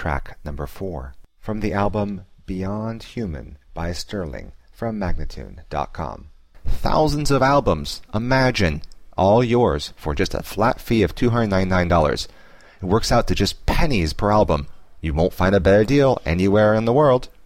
track number 4, from the album Beyond Human by Sterling from Magnatune.com. Thousands of albums, imagine, all yours for just a flat fee of $299. It works out to just pennies per album. You won't find a better deal anywhere in the world.